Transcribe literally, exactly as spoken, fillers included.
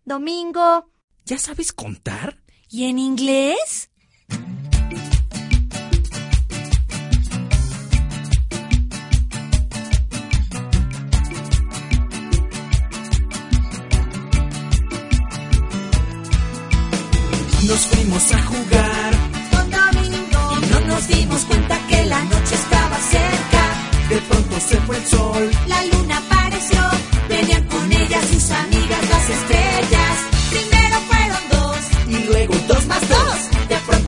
domingo. ¿Ya sabes contar? ¿Y en inglés? Nos fuimos a jugar Un domingo y no nos dimos cuenta que la noche estaba cerca. De pronto se fue el sol. la luna